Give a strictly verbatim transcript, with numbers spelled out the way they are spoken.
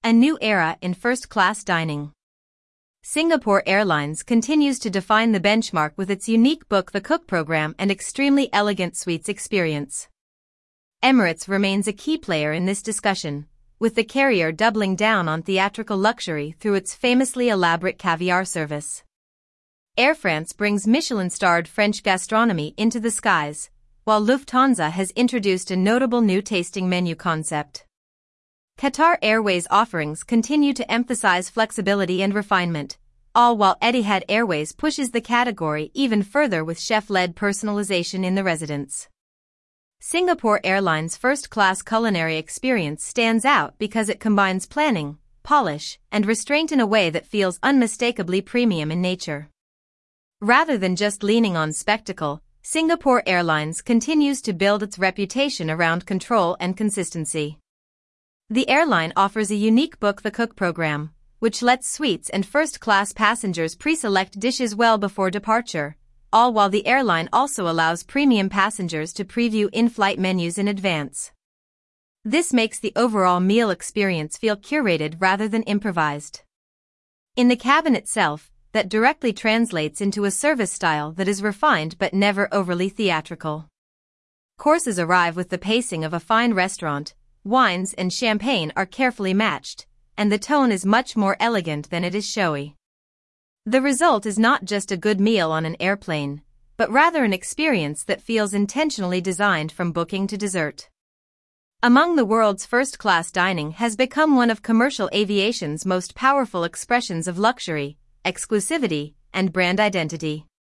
A new era in first-class dining. Singapore Airlines continues to define the benchmark with its unique Book the Cook program and extremely elegant suites experience. Emirates remains a key player in this discussion, with the carrier doubling down on theatrical luxury through its famously elaborate caviar service. Air France brings Michelin-starred French gastronomy into the skies, while Lufthansa has introduced a notable new tasting menu concept. Qatar Airways' offerings continue to emphasize flexibility and refinement, all while Etihad Airways pushes the category even further with chef-led personalization in the residence. Singapore Airlines' first-class culinary experience stands out because it combines planning, polish, and restraint in a way that feels unmistakably premium in nature. Rather than just leaning on spectacle, Singapore Airlines continues to build its reputation around control and consistency. The airline offers a unique Book the Cook program, which lets suites and first-class passengers pre-select dishes well before departure, all while the airline also allows premium passengers to preview in-flight menus in advance. This makes the overall meal experience feel curated rather than improvised. In the cabin itself, that directly translates into a service style that is refined but never overly theatrical. Courses arrive with the pacing of a fine restaurant. Wines and champagne are carefully matched, and the tone is much more elegant than it is showy. The result is not just a good meal on an airplane, but rather an experience that feels intentionally designed from booking to dessert. Among the world's first-class dining has become one of commercial aviation's most powerful expressions of luxury, exclusivity, and brand identity.